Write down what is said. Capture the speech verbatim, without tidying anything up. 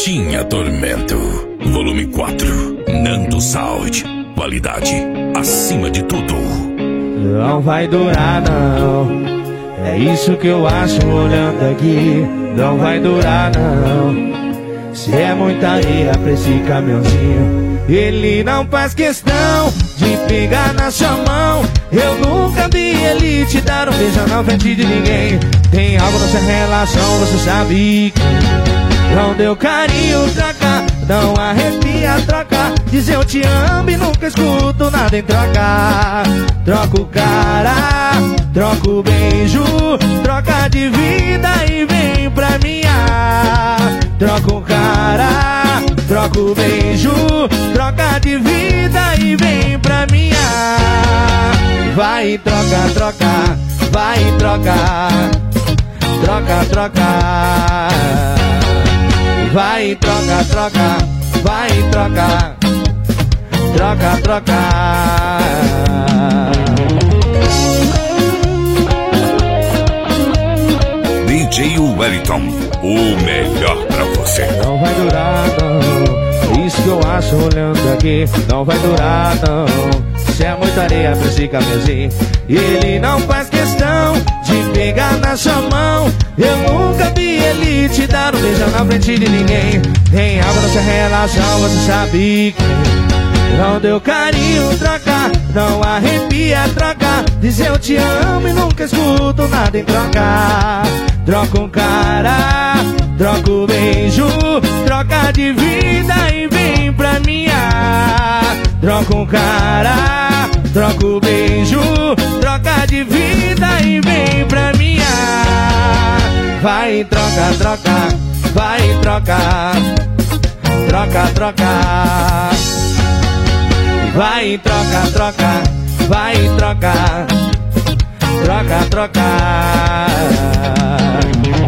Tinha Tormento, volume quatro. Nando Sound, qualidade acima de tudo. Não vai durar não, é isso que eu acho olhando aqui. Não vai durar não, se é muita areia pra esse caminhãozinho. Ele não faz questão de pegar na sua mão. Eu nunca vi ele te dar um beijo na frente de ninguém. Tem algo nessa relação, você sabe que não deu carinho, troca, não arrepia, troca. Dizer eu te amo e nunca escuto nada em troca. Troca o cara, troca o beijo, troca de vida e vem pra minha. Troca o cara, troca o beijo, troca de vida e vem pra minha. Vai troca, troca, vai troca, troca, troca. Vai troca, troca, vai troca, troca, troca. D J Wellington, o melhor pra você. Não vai durar não, isso que eu acho olhando aqui. Não vai durar não, se é muita areia pra esse caminhozinho. E ele não faz questão de pegar na sua mão. Eu nunca vi ele te dar um beijo na frente de ninguém. Tem algo nessa relação, você sabe que não deu carinho, troca, não arrepia, troca. Dizer eu te amo e nunca escuto nada em troca. Troca um cara, troca o beijo, troca de vida e vem pra minha. Troca um cara, troca o beijo, troca de vida e vem pra minha. Vai troca, troca, vai troca, troca, troca. Vai troca, troca, vai troca, troca, troca.